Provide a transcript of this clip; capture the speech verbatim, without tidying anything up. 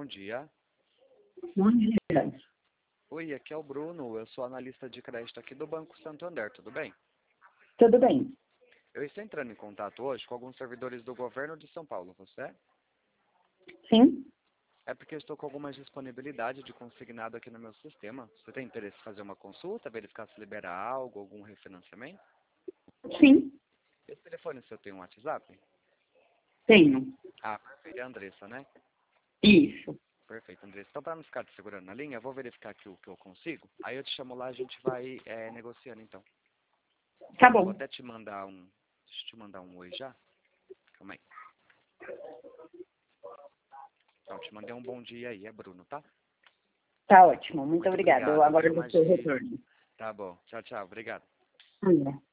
bom dia. Bom dia. Oi, aqui é o Bruno, eu sou analista de crédito aqui do Banco Santander, tudo bem? Tudo bem? Eu estou entrando em contato hoje com alguns servidores do governo de São Paulo, você é? Sim? É porque eu estou com alguma disponibilidade de consignado aqui no meu sistema. Você tem interesse em fazer uma consulta, verificar se libera algo, algum refinanciamento? Sim, Esse telefone seu tem um WhatsApp? tenho. Ah, perfeito, é a Andressa, né? Isso. Perfeito, Andressa. Então, para não ficar te segurando na linha, eu vou verificar aqui o que eu consigo. Aí eu te chamo lá, a gente vai é, negociando, então. Tá Vou bom. até te mandar um... Deixa eu te mandar um oi já. Calma aí. Então, te mandei um bom dia aí, é Bruno, tá? Tá ótimo. Muito Muito obrigada. Eu obrigado, viu? aguardo o seu Imagina. retorno. Tá bom. Tchau, tchau. Obrigado. Hum.